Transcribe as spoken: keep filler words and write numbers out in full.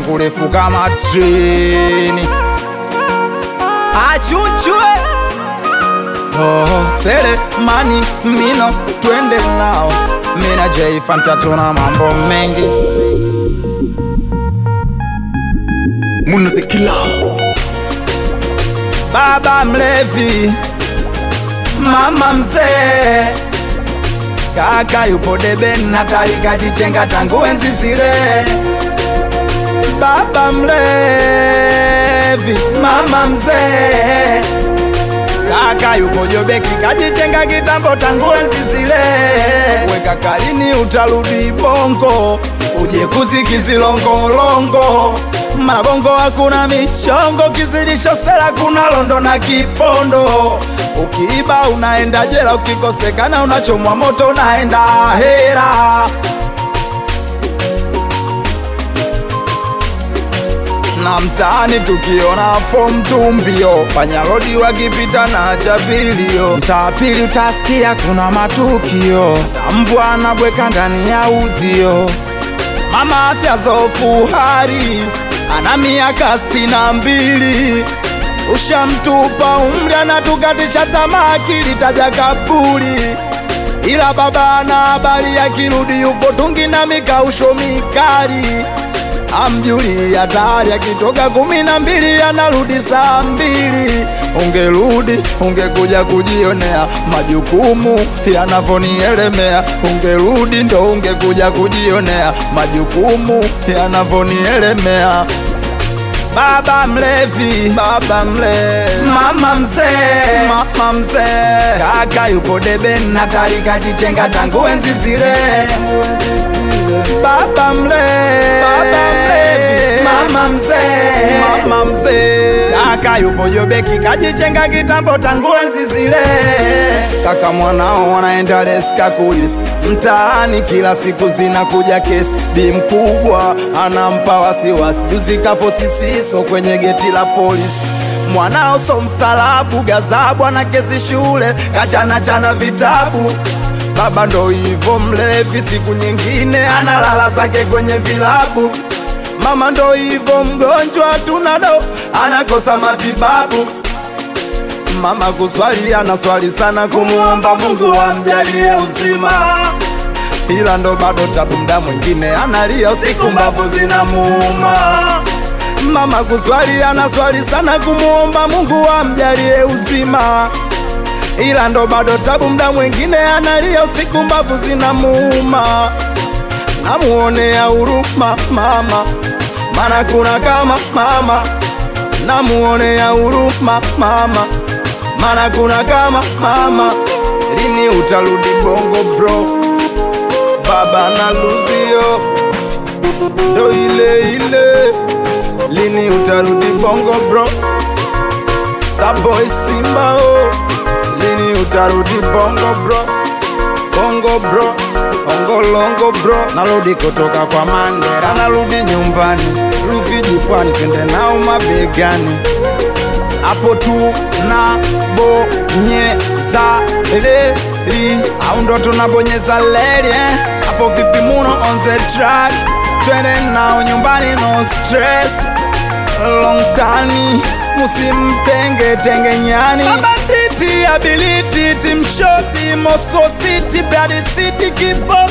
kurefu kama treni. Achunchwe oh, sele mani mino twende nao. Mina J Fanta tuna mambo mengi. Munazikila Baba mlevi, mama mzee, kaka yupo debe na tarika jichenga tangu enzi zile. Baba mlevi, mama mzee, kaka yupo jobeki kajichenga kitambo tangu enzi zile. Weka kalini utarudi bongo, uje kuzikizilongolongo. Mabongo hakuna michongo, kizidisho sela kuna londo na kipondo. Ukiiba unaenda jela, ukikosekana unachomwa moto unaenda hera. Na mtaani tukiona form tumbio, panyarodi wakipita na chabilio. Mtaa pili utasikia kuna matukio, mbwa anabweka ndani ya uzio. Mama afya zofu hari, ana miaka sitini na mbili. Ushamtupa umri anatukatisha tamaa, akili taja kaburi. Ila baba ana habari, akirudi yupo tungi na mikausho mikali. Amjuli hatari, akitoka kumi na mbili anarudi saa mbili. Ungerudi ungekuja kujionea majukumu yanavonielemea. Ungerudi ndo ungekuja kujionea majukumu yanavonielemea. Baba mlevi, baba mlevi, mama mzee, mama mzee, kaka yupo debe na tarika jichenga tangu enzi zile. Baba mlevi, baba mlevi, mama mzee, mama mzee, kaka yupo jobeki kajichenga kitambo tangu enzi zile. Kaka mwanao wanaenda leska kulisi, mtaani kila siku zinakuja kesi. Bi mkubwa anampa wasiwasi, juzi kafo sisiso kwenye geti la polisi. Mwanao so mstalabu, gazabu ana kesi shule, kachana chana vitabu. Baba ndo hivo mlevi, siku nyingine analala zake kwenye vilabu. Mama ndo hivo mgonjwa tunado, anakosa matibabu. Mama kuswali anaswali sana, kumuomba Mungu amjalie uzima. Ila ndo bado tabu, mda mwingine analia usiku mbavu zinamuuma. Mama kuswali anaswali sana, kumuomba Mungu amjalie uzima. Ila ndo bado tabu, mda mwingine analia usiku mbavu zinamuuma. Namuonea huruma mama, mana kuna kama mama. Namuonea huruma mama, mana kuna kama mama. Lini utarudi bongo bro, baba na luzio ndo ile ile. Lini utarudi bongo bro, Starboy Simba oh. Lini utarudi bongo bro, bongo bro, bongo longo bro. Narudi kutoka kwa Mandela, narudi nyumbani Rufiji pwani, twende nao mabegani. Hapo tu na bonyeza leli, au ndo tunabonyeza leli eh? Hapo vipi muno on the track, twende nao nyumbani no stress. Long tani musimtenge tenge nyani. Mabanditi ability team shoti Moscow City Bloody City kipo